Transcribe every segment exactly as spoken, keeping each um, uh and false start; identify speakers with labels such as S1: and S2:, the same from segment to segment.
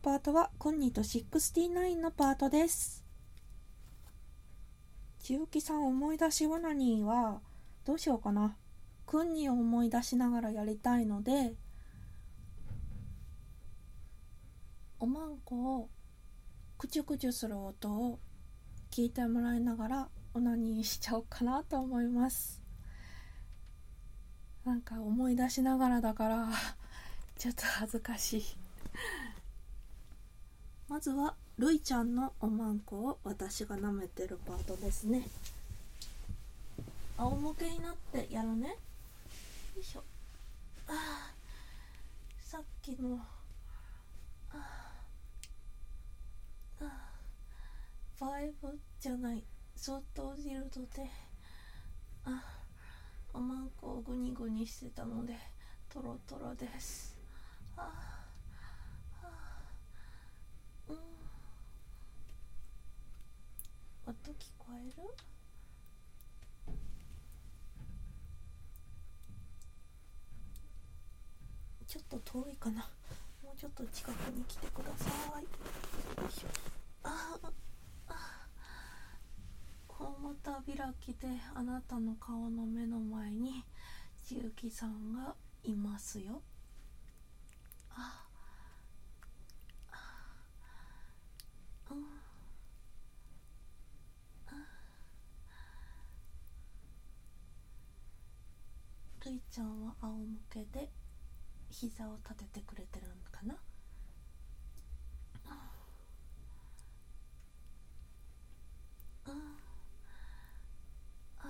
S1: パートはコンニーとろくじゅうきゅうのパートです。ちゆきさん、思い出しオナニーはどうしようかな。コンニーを思い出しながらやりたいので、おまんこをくちゅくちゅする音を聞いてもらいながらオナニーしちゃおうかなと思います。なんか思い出しながらだからちょっと恥ずかしい。まずはルイちゃんのおまんこを私が舐めてるパートですね。仰向けになってやるね。よいしょ。あー、さっきのあーあーバイブじゃない相当ディルドであおまんこをグニグニしてたのでトロトロです。ああうん、音聞こえる？ちょっと遠いかな。もうちょっと近くに来てください。よいしょ。ああこうまた開きであなたの顔の目の前にちゆきさんがいますよ。ああうんるいちゃんは仰向けで膝を立ててくれてるのかな。うんあ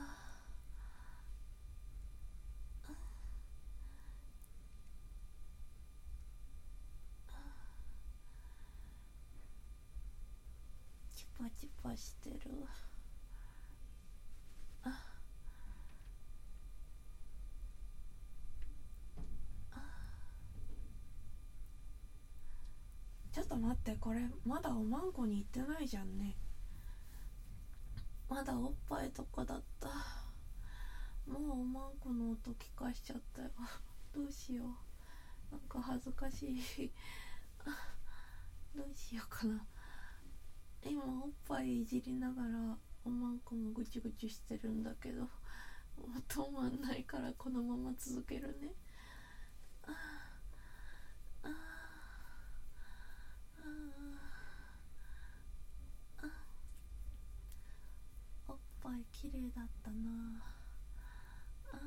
S1: チパチパしてる。あちょっと待って、これまだおまんこに行ってないじゃんね。まだおっぱいとかだった。もうおまんこの音聞かしちゃったよ。どうしよう、なんか恥ずかしい。どうしようかな。今おっぱいいじりながらおまんこもぐちぐちしてるんだけど、もう止まんないからこのまま続けるね。ああああおっぱい綺麗だったな。あ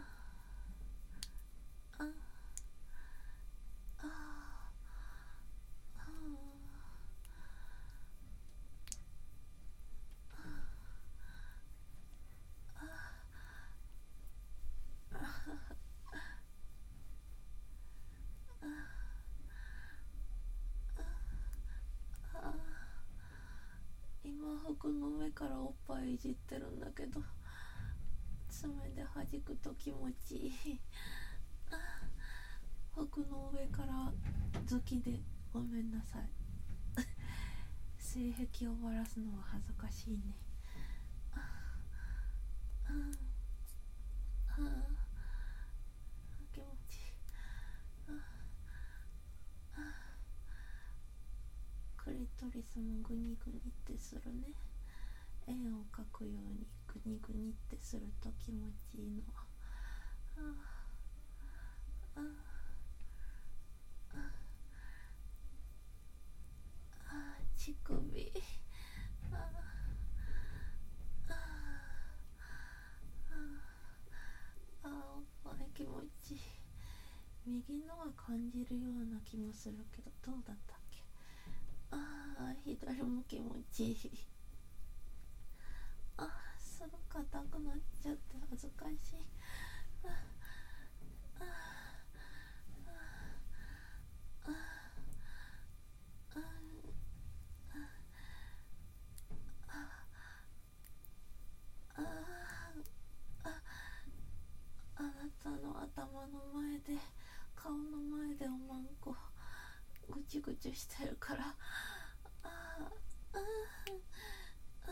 S1: あああ今服の上からおっぱいいじってるんだけど、爪で弾くと気持ちいい。服の上から頭巾でごめんなさい。性癖をばらすのは恥ずかしいね。ああああ気持ちいい。ああクリトリスもグニグニってするね。円を描くようにグニグニってすると気持ちいいの。あああああ乳首。ああああおっぱい気持ちいい。右のは感じるような気もするけど、どうだったっけ。ああ左も気持ちいい。あすぐ硬くなっちゃって恥ずかしい。ああああああああなたの頭の前で顔の前でおまんこぐちぐちしてるから、ああああ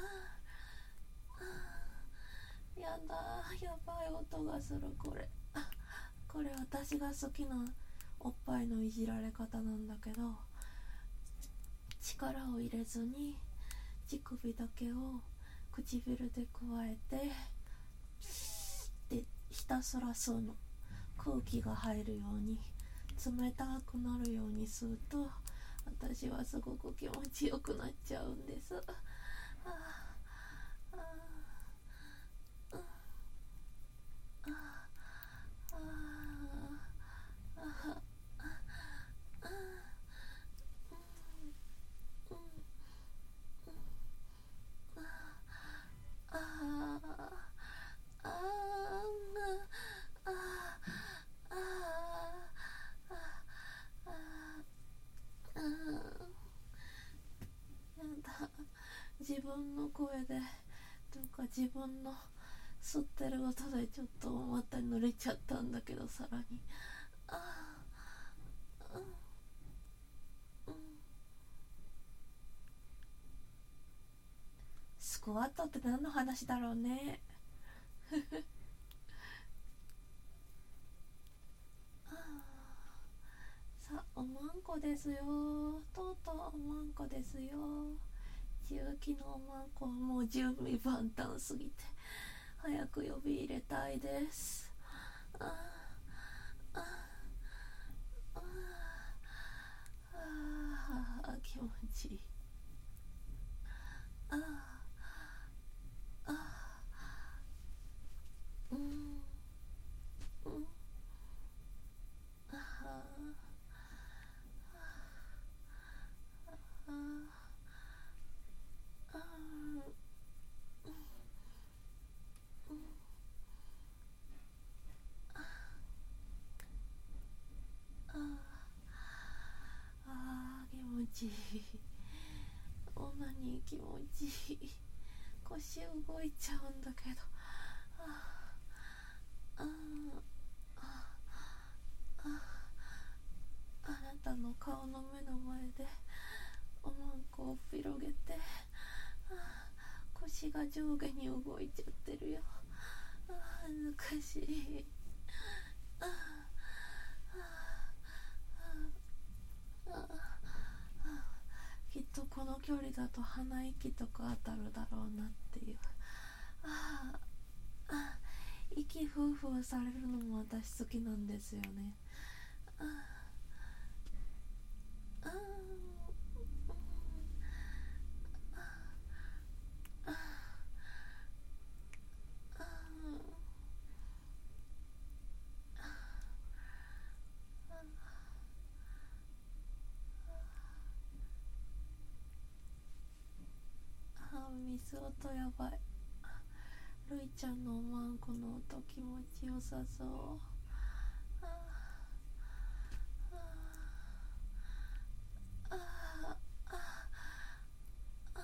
S1: やだやばい音がする。これあこれ私が好きなおっぱいのいじられ方なんだけど、 力を入れずに乳首だけを唇でくわえてでひたすら吸うの。空気が入るように冷たくなるように吸うと私はすごく気持ちよくなっちゃうんです。あああああああ自分の声でとか自分の吸ってる音でちょっとまた濡れちゃったんだけど、さらにああ、うんうん、スクワットって何の話だろうねさあ、おまんこですよ。とうとうおまんこですよ。重機のおまんこはもう準備万端すぎて早く呼び入れたいです。ああああああ、気持ちいい。ああああ、うんうん、ああああ、あー気持ちいい。オナニー気持ちいい。腰動いちゃうんだけど、あああああなたの顔の目の前でおまんこを広げて、あ腰が上下に動いちゃってるよ。あ恥ずかしい。ああああきっとこの距離だと鼻息とか当たるだろうなっていう。ああ息ふうふうされるのも私好きなんですよね。あああああ、水音やばい。るいちゃんのおまんこの音気持ちよさそう。あああああ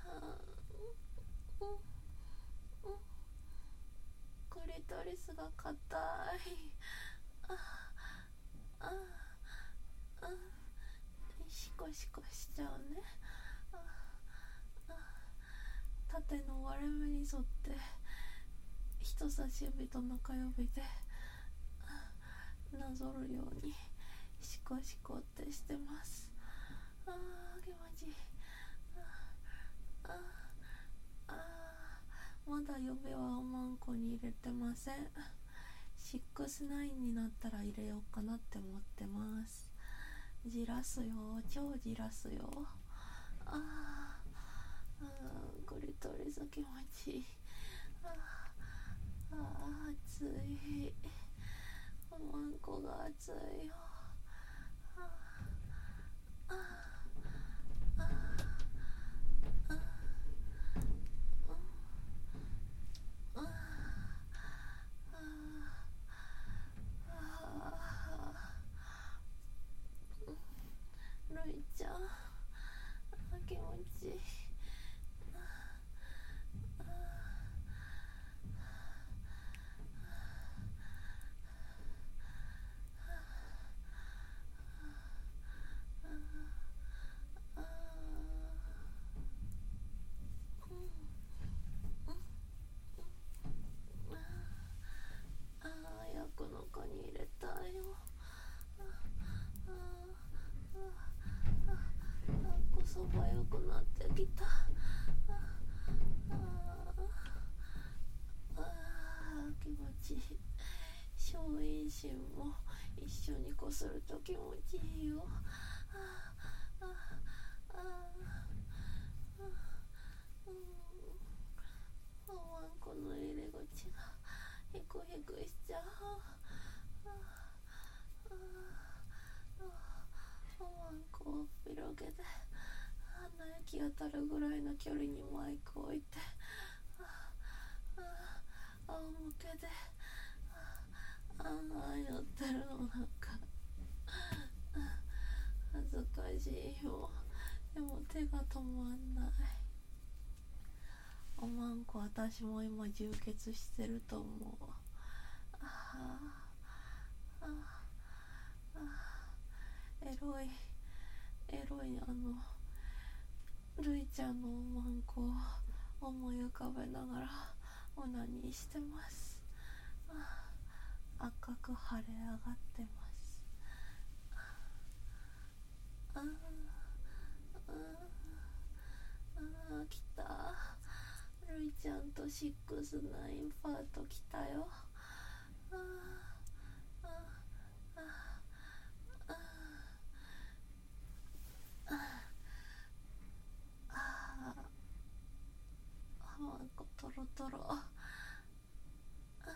S1: うんうん、クリトリスが硬い。あああシコシコしちゃうね。ああ縦の割れ目に沿って人差し指と中指でなぞるようにシコシコってしてます。あー気持ちいい。あーあーまだ嫁はおまんこに入れてません。シックスナインになったら入れようかなって思ってます。じらすよ、超じらすよ。あーあークリトリス気持ちいい。あーあー熱い。おまんこが熱いよ。あーあーあーあーるいちゃん気持ちいい。 一緒にこすると気持ちいいよ。あああああうん、おわんこの入り口がヒクヒクしちゃう。あああおわんこを広げて鼻息当たるぐらいの距離にマイクを置いて、ああ仰向けでああやってるのなんか恥ずかしいよ。でも手が止まんない。おまんこ、私も今充血してると思う。ああああエロいエロいあのるいちゃんのおまんこを思い浮かべながらオナニーしてます。あ赤く腫れ上がってます。ああああ来た。るいちゃんとシックスナインパート来たよ。あああああああああわんこトロトロ。ああ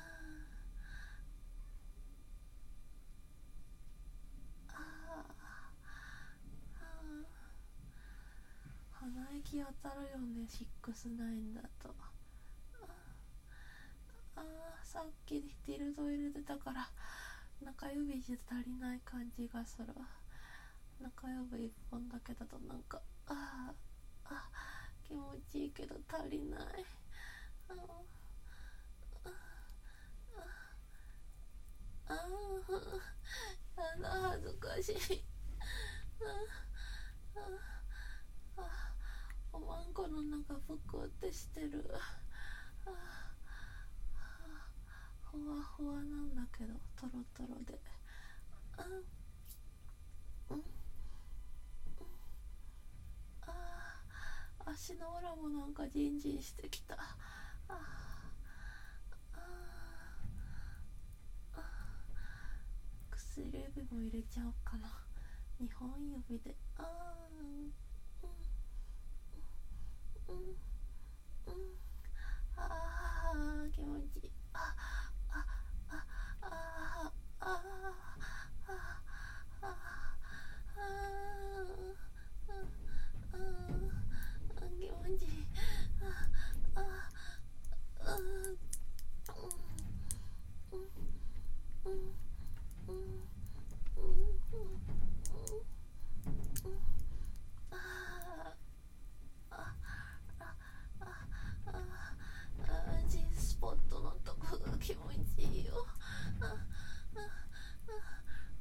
S1: 鼻息当たるよね、シックスナインだと。ああさっきディルド入れてたから中指じゃ足りない感じがする。中指一本だけだとなんかあああ気持ちいいけど足りない。ああああやだ恥ずかしい。あああおまんこの中ぷくってしてる。あふわふわなんだけどトロトロで。あうんあ足の裏もなんかジンジンしてきた。あああ薬指も入れちゃおうかな、にほん指で。ああうんうんうんうんああ気持ちいい。あああああああああ気持ちいい。ああうんうんうんうんうんあああ G スポットのとこが気持ちいいよ。あああ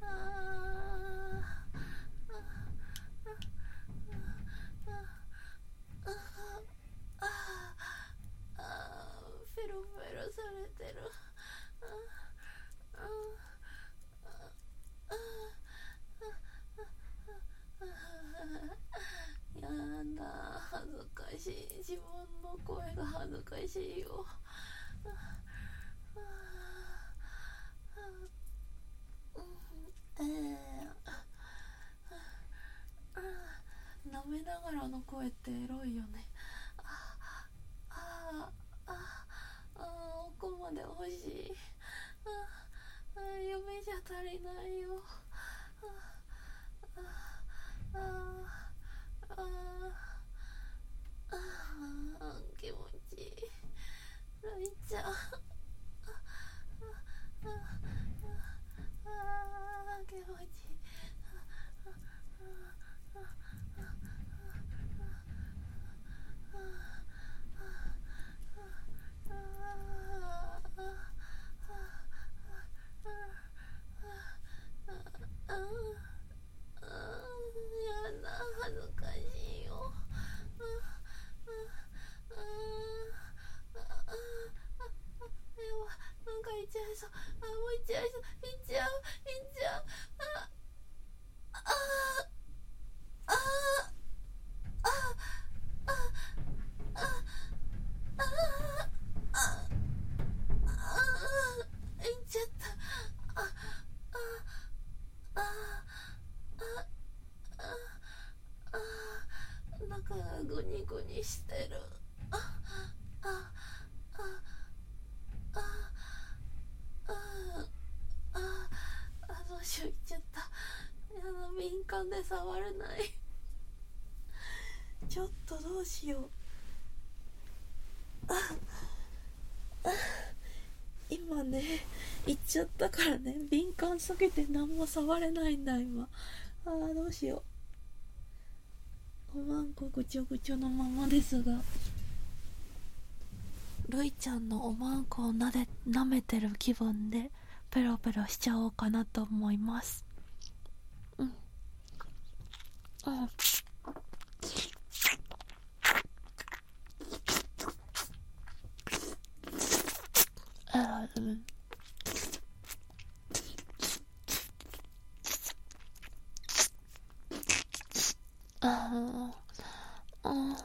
S1: あフェロフェロされてる。あやだ恥ずかしい。自分の声が恥ずかしいよ。えー、舐めながらの声ってエロいよね。ああああ奥まで欲しい。ああ夢じゃ足りないよ。あああああ気持ちいい。るいちゃんあああ気持ちいい。ああやだ恥ずかしいよ。 してる。ああああああああどうしよう、いっちゃった。やだ、敏感で触れない。ちょっとどうしよう。ああ今ね行っちゃったからね、敏感すぎて何も触れないんだ今。あーどうしよう。おまんこぐちょぐちょのままですが、るいちゃんのおまんこをなで舐めてる気分でペロペロしちゃおうかなと思います。うんうんあーうんあーあ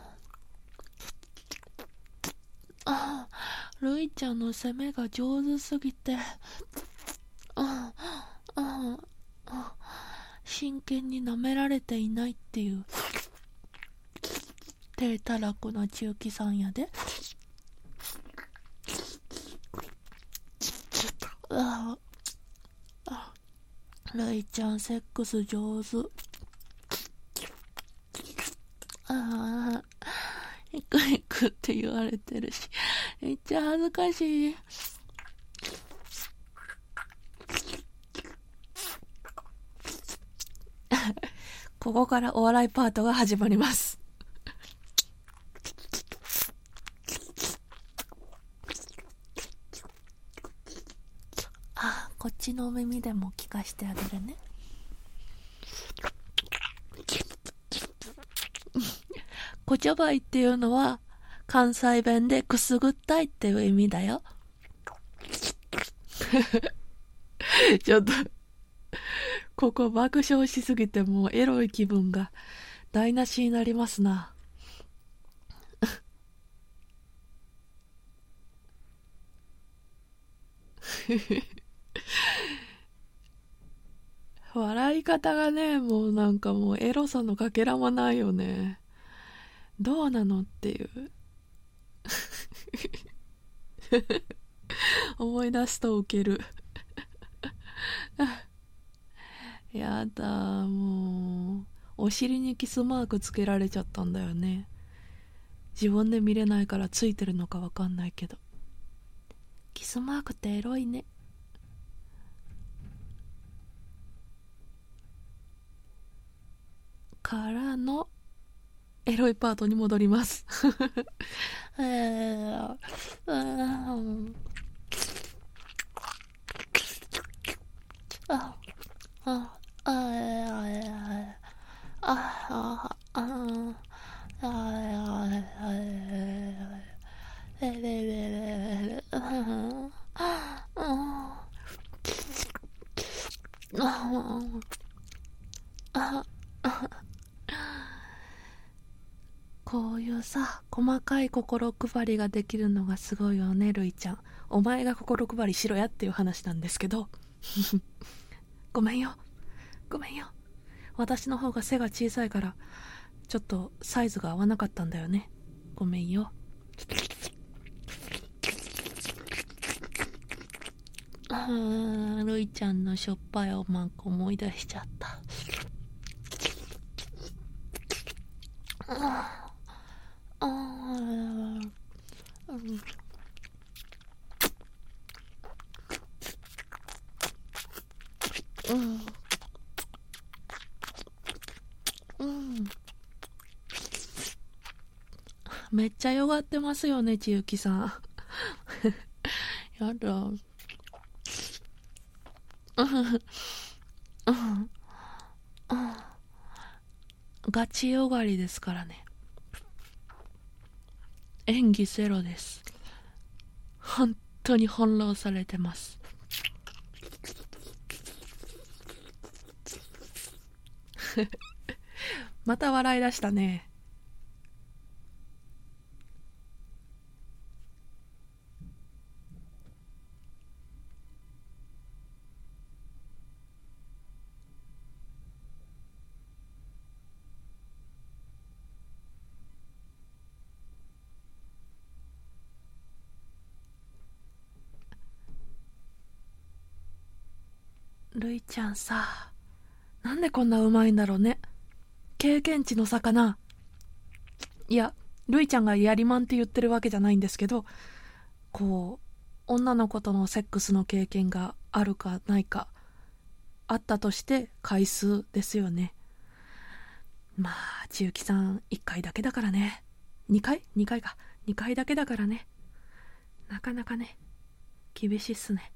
S1: あるいちゃんの攻めが上手すぎて、あああ真剣に舐められていないっていう低たらくな中期さんやで。ああるいちゃんセックス上手。ああいくいくって言われてるし、めっちゃ恥ずかしい。ここからお笑いパートが始まります。あ、こっちの耳でも聞かしてあげるね。こちょばいっていうのは関西弁でくすぐったいっていう意味だよ。ちょっとここ爆笑しすぎてもうエロい気分が台無しになりますな。笑い方がね、もうなんかもうエロさのかけらもないよね。どうなのっていう思い出すとウケる。やだ、もうお尻にキスマークつけられちゃったんだよね。自分で見れないからついてるのかわかんないけど、キスマークってエロいね。からのエロいパートに戻ります。えー、うんあああああああこういうさ細かい心配りができるのがすごいよね、るいちゃん。お前が心配りしろやっていう話なんですけどごめんよごめんよ、私の方が背が小さいからちょっとサイズが合わなかったんだよね。ごめんよ。あーるいちゃんのしょっぱいおまんこ思い出しちゃった。ああーうんうんうんめっちゃ弱ってますよね、ちゆきさん。やだ。うんうんガチよがりですからね。演技ゼロです。本当に翻弄されてます。また笑い出したね。 るいちゃんさ、なんでこんなうまいんだろうね。経験値の差かな。いや、るいちゃんがやりまんって言ってるわけじゃないんですけど、こう女の子とのセックスの経験があるかないか、あったとして回数ですよね。まあ千雪さんいっかいだけだからね。にかい ?に 回かにかいだけだからね、なかなかね厳しいっすね。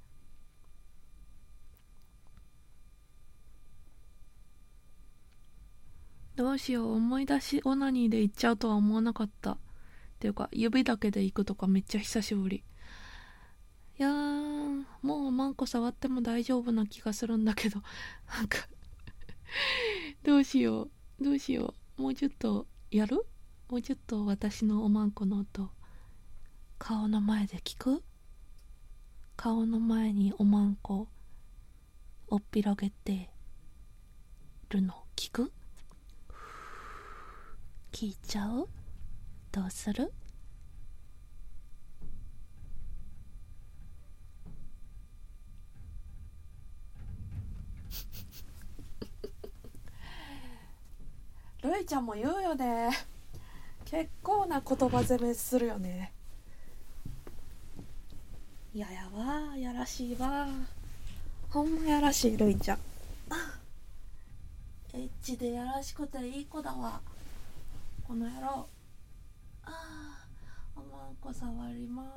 S1: どうしよう、思い出しオナニーで行っちゃうとは思わなかった。っていうか指だけで行くとかめっちゃ久しぶり。いやー、もうマンコ触っても大丈夫な気がするんだけどなんかどうしようどうしよう、もうちょっとやる？もうちょっと私のおまんこの音顔の前で聞く？顔の前におまんこおっぴろげてるの聞く？聞いちゃう？どうする？るいちゃんも言うよね、結構な言葉攻めするよね。いややわ、やらしいわ、ほんまやらしい。るいちゃんエッチでやらしくていい子だわ、この野郎。あー、おまんこ触ります。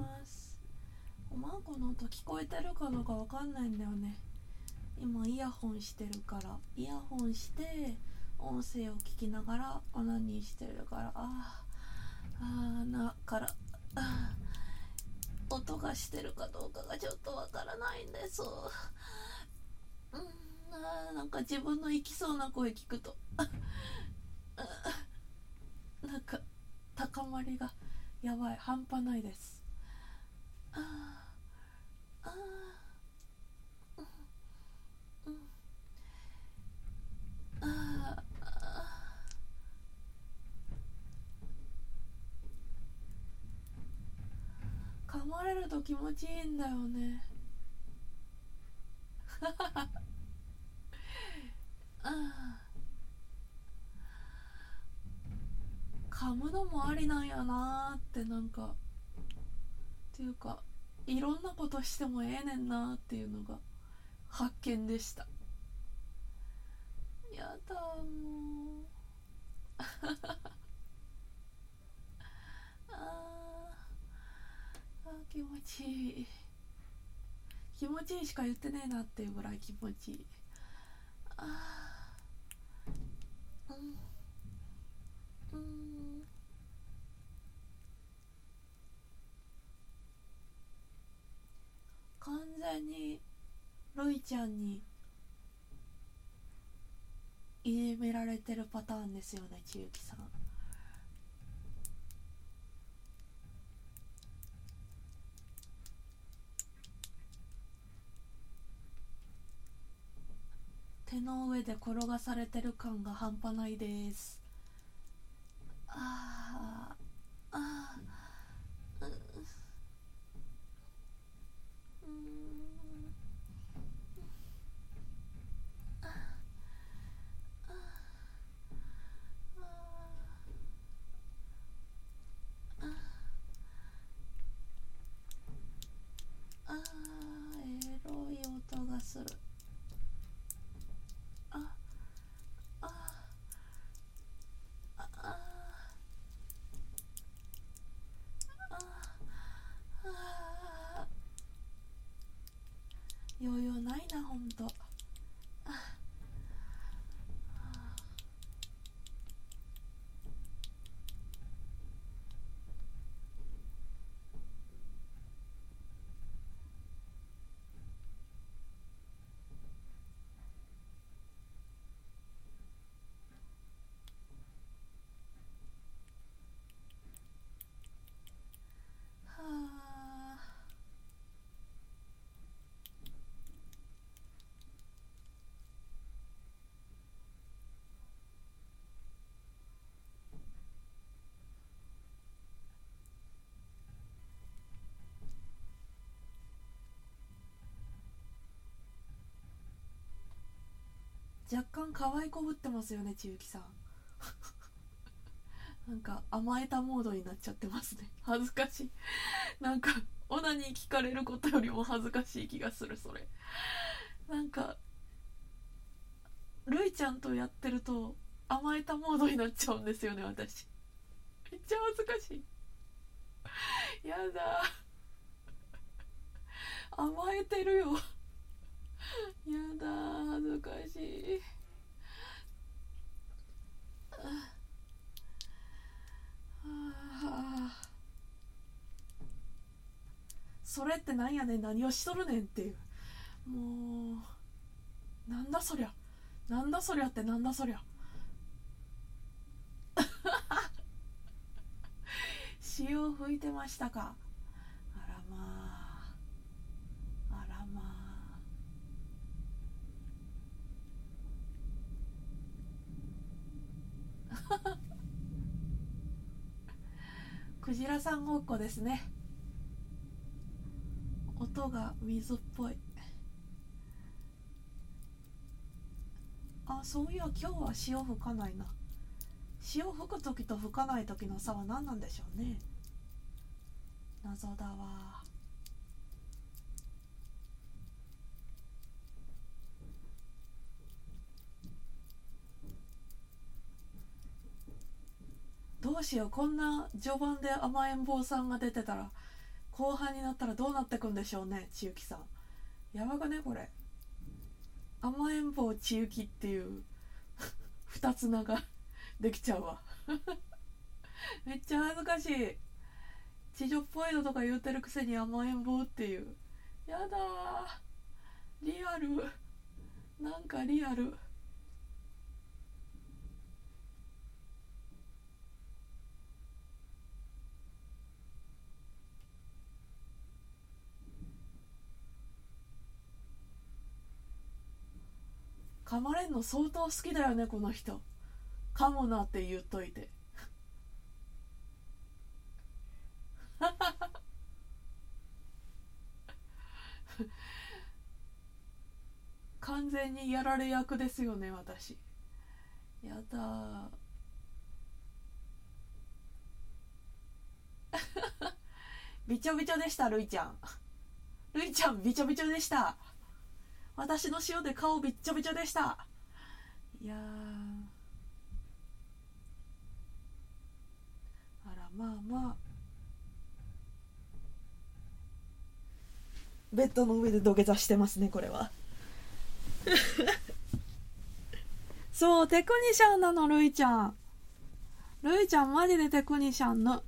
S1: おまんこの音聞こえてるかどうかわかんないんだよね。今イヤホンしてるから、イヤホンして音声を聞きながらオナニーしてるから、あーあーなからあー音がしてるかどうかがちょっとわからないんです。うん、あーなんか自分の行きそうな声聞くとなんか高まりがやばい、半端ないです。あーあー、うんうん、あーあー、噛まれると気持ちいいんだよねあー、噛むのもありなんやなーって、なんかっていうかいろんなことしてもええねんなーっていうのが発見でした。やだもうあーあー、気持ちいい、気持ちいいしか言ってねえなっていうぐらい気持ちいい。あー、うん、うん、完全にロイちゃんにいじめられてるパターンですよね、千雪さん。手の上で転がされてる感が半端ないです。あーあー、うーん、あー、エロい音がする。ああ若干可愛いこぶってますよね、ちゆきさんなんか甘えたモードになっちゃってますね。恥ずかしいなんかオナに聞かれることよりも恥ずかしい気がする。それなんかるいちゃんとやってると甘えたモードになっちゃうんですよね、私。めっちゃ恥ずかしいやだ甘えてるよやだ恥ずかしい。それってなんやねん、何をしとるねんっていう。もうなんだそりゃ、なんだそりゃってなんだそりゃ潮吹いてましたか。あらまあ、あらまあクジラさんごっこですね。音が水っぽい。あ、そういや今日は潮吹かないな。潮吹く時と吹かない時の差は何なんでしょうね。謎だわ。どうしよう、こんな序盤で甘えん坊さんが出てたら後半になったらどうなってくんでしょうね、ちゆきさん。やばくねこれ。甘えん坊ちゆきっていう二つ名ができちゃうわめっちゃ恥ずかしい。地女っぽいのとか言うてるくせに甘えん坊っていう。やだー、リアル、なんかリアル。噛まれんの相当好きだよねこの人。噛むなって言っといて完全にやられ役ですよね私。やだびちょびちょでした。るいちゃんるいちゃんびちょびちょでした。私の塩で顔びっちょびちょでした。いやー、あらまあまあ。ベッドの上で土下座してますねこれはそうテクニシャンなのるいちゃん。るいちゃんマジでテクニシャンの。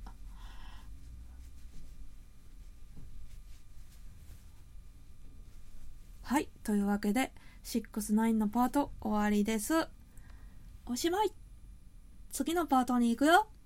S1: はい、というわけでろく、きゅうのパート終わりです。おしまい。次のパートに行くよ。